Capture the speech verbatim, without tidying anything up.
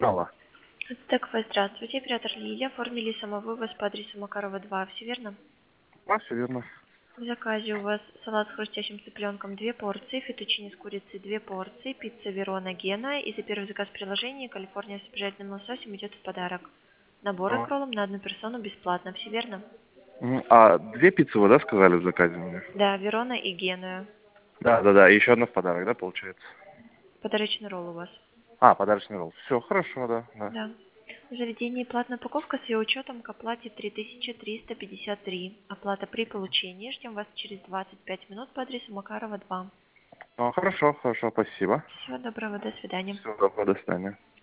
Алло. Так, вы здравствуйте, оператор Лилия. Оформили самовывоз по адресу Макарова два, все верно? А, все верно. В заказе у вас салат с хрустящим цыпленком две порции, фетучини с курицей две порции, пицца Верона Гена и за первый заказ в приложении Калифорния с обжаренным лососем идет в подарок. Набор с А, роллом на одну персону бесплатно, все верно? Мгм. А две пиццы вы, да, сказали в заказе мне? Да, Верона и Геную. Да, да, да. И еще одна в подарок, да, получается? Подарочный ролл у вас. А, подарочный ролл. Все, хорошо, да, да. Да. В заведении платная упаковка с ее учетом к оплате три тысячи триста пятьдесят три. Оплата при получении. Ждем вас через двадцать пять минут по адресу Макарова два. А, хорошо, хорошо, спасибо. Всего доброго, до свидания. Всего доброго, до свидания.